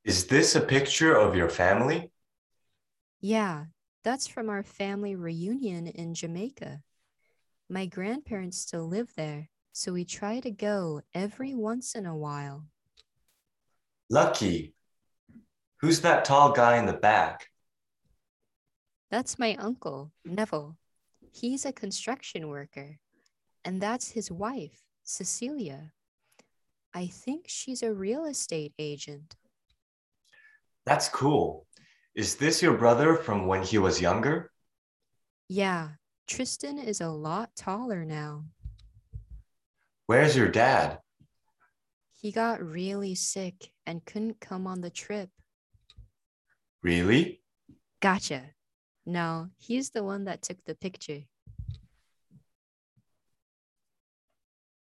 Is this a picture of your family? Yeah, that's from our family reunion in Jamaica. My grandparents still live there, so we try to go every once in a while. Lucky. Who's that tall guy in the back? That's my uncle, Neville. He's a construction worker, and that's his wife, Cecilia. I think she's a real estate agent. That's cool. Is this your brother from when he was younger? Yeah, Tristan is a lot taller now. Where's your dad? He got really sick and couldn't come on the trip. Really? Gotcha. No, he's the one that took the picture.